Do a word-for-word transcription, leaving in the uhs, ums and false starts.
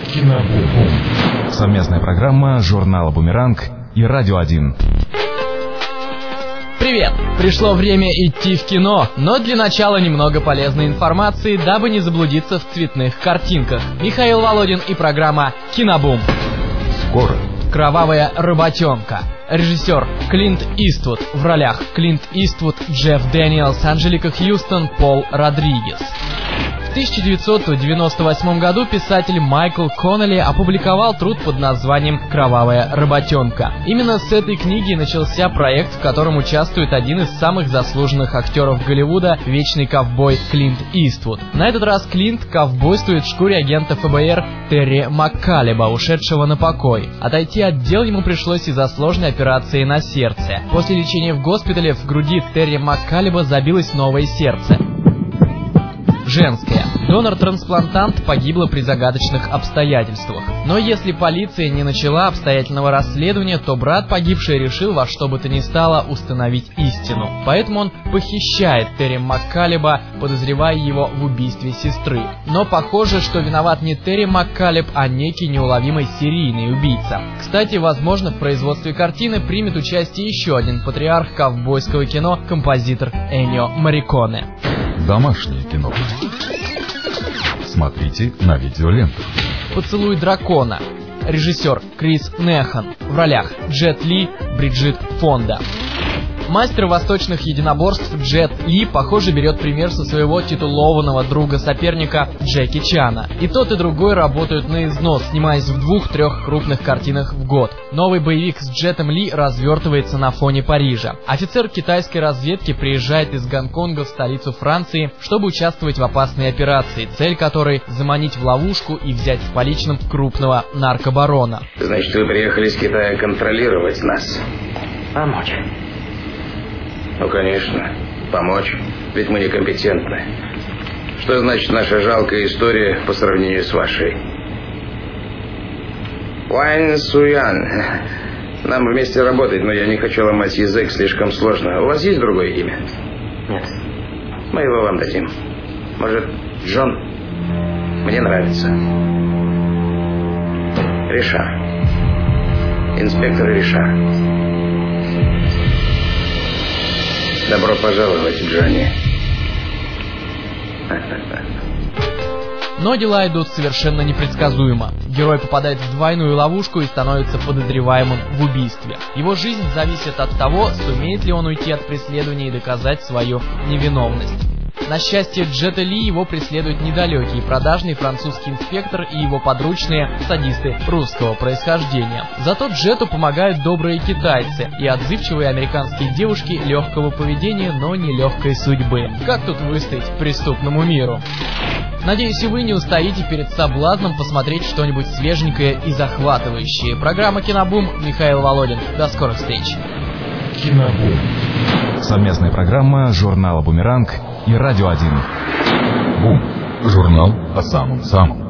Кинобум. Совместная программа журнала «Бумеранг» и «Радио один». Привет! Пришло время идти в кино, но для начала немного полезной информации, дабы не заблудиться в цветных картинках. Михаил Володин и программа «Кинобум». Скоро. «Кровавая работенка». Режиссер Клинт Иствуд. В ролях Клинт Иствуд, Джефф Дэниелс, Анжелика Хьюстон, Пол Родригес. В тысяча девятьсот девяносто восьмом году писатель Майкл Коннелли опубликовал труд под названием «Кровавая работенка». Именно с этой книги начался проект, в котором участвует один из самых заслуженных актеров Голливуда, вечный ковбой Клинт Иствуд. На этот раз Клинт ковбойствует в шкуре агента эф бэ эр Терри Маккалеба, ушедшего на покой. Отойти от дел ему пришлось из-за сложной операции на сердце. После лечения в госпитале в груди Терри Маккалеба забилось новое сердце. Женская. Донор-трансплантант погибла при загадочных обстоятельствах. Но если полиция не начала обстоятельного расследования, то брат погибшей решил во что бы то ни стало установить истину. Поэтому он похищает Терри Маккалеба, подозревая его в убийстве сестры. Но похоже, что виноват не Терри Маккалеб, а некий неуловимый серийный убийца. Кстати, возможно, в производстве картины примет участие еще один патриарх ковбойского кино, композитор Эннио Морриконе. Домашнее кино. Смотрите на видеолентах. «Поцелуй дракона». Режиссер Крис Нехан. В ролях Джет Ли, Бриджит Фонда. Мастер восточных единоборств Джет Ли, похоже, берет пример со своего титулованного друга-соперника Джеки Чана. И тот, и другой работают на износ, снимаясь в двух-трех крупных картинах в год. Новый боевик с Джетом Ли развертывается на фоне Парижа. Офицер китайской разведки приезжает из Гонконга в столицу Франции, чтобы участвовать в опасной операции, цель которой — заманить в ловушку и взять с поличным крупного наркобарона. Значит, вы приехали из Китая контролировать нас? Помочь. Ну, конечно, помочь, ведь мы некомпетентны. Что значит наша жалкая история по сравнению с вашей? Уань Суян. Нам вместе работать, но я не хочу ломать язык, слишком сложно. У вас есть другое имя? Нет. Мы его вам дадим. Может, Джон? Мне нравится. Ришар. Инспектор Ришар. Добро пожаловать, Джонни. Но дела идут совершенно непредсказуемо. Герой попадает в двойную ловушку и становится подозреваемым в убийстве. Его жизнь зависит от того, сумеет ли он уйти от преследования и доказать свою невиновность. На счастье Джета Ли его преследует недалекий продажный французский инспектор и его подручные садисты русского происхождения. Зато Джету помогают добрые китайцы и отзывчивые американские девушки легкого поведения, но не легкой судьбы. Как тут выстоять преступному миру? Надеюсь, и вы не устоите перед соблазном посмотреть что-нибудь свеженькое и захватывающее. Программа «Кинобум», Михаил Володин. До скорых встреч. Кинобум. Совместная программа журнала «Бумеранг» и «Радио один». Бум. Журнал о самом-самом.